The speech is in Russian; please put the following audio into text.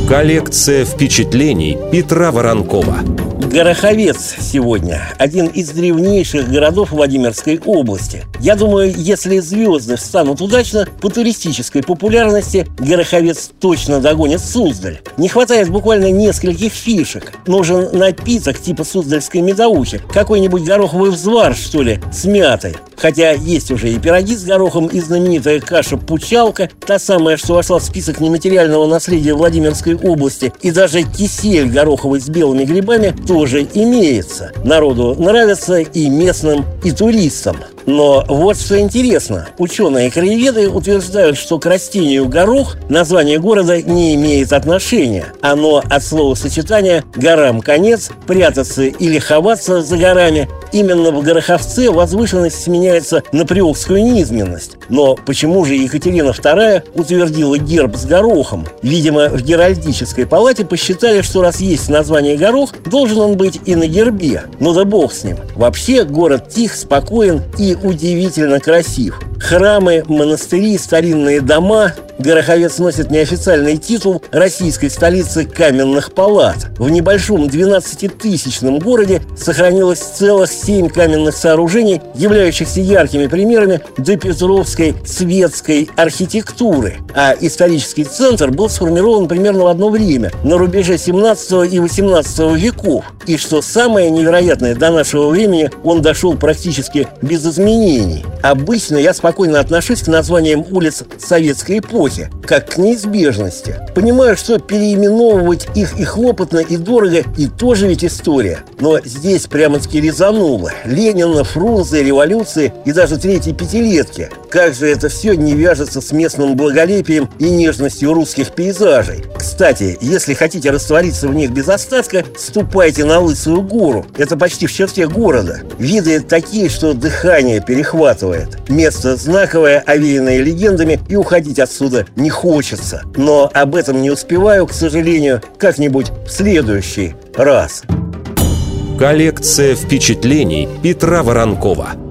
Коллекция впечатлений Петра Воронкова. Гороховец сегодня один из древнейших городов Владимирской области. Я думаю, если звезды встанут удачно, по туристической популярности Гороховец точно догонит Суздаль. Не хватает буквально нескольких фишек. Нужен напиток типа суздальской медовухи, какой-нибудь гороховый взвар, что ли, с мятой. Хотя есть уже и пироги с горохом, и знаменитая каша-пучалка, та самая, что вошла в список нематериального наследия Владимирской области, и даже кисель гороховый с белыми грибами тоже имеется. Народу нравится и местным, и туристам. Но вот что интересно. Ученые-краеведы утверждают, что к растению горох название города не имеет отношения. Оно от словосочетания «горам конец», «прятаться» или «ховаться за горами». Именно в Гороховце возвышенность сменяется на приокскую низменность. Но почему же Екатерина II утвердила герб с горохом? Видимо, в Геральдической палате посчитали, что раз есть название горох, должен он быть и на гербе. Ну да бог с ним. Вообще город тих, спокоен и удивительно красив. Храмы, монастыри, старинные дома. Гороховец носит неофициальный титул российской столицы каменных палат. В небольшом 12-тысячном городе сохранилось целых 7 каменных сооружений, являющихся яркими примерами допетровской светской архитектуры. А исторический центр был сформирован примерно в одно время, на рубеже 17 и 18 веков. И что самое невероятное, до нашего времени он дошел практически без изменений. Обычно я спокойно отношусь к названиям улиц советской эпохи, как к неизбежности. Понимаю, что переименовывать их и хлопотно, и дорого, и тоже ведь история. Но здесь прямо-таки резануло. Ленина, Фрунзе, революции и даже третьей пятилетки. Как же это все не вяжется с местным благолепием и нежностью русских пейзажей. Кстати, если хотите раствориться в них без остатка, ступайте на Лысую гору. Это почти в черте города. Виды такие, что дыхание перехватывает. Место знаковое, овеянное легендами, и уходить отсюда не хочется. Но об этом не успеваю, к сожалению, как-нибудь в следующий раз. Коллекция впечатлений Петра Воронкова.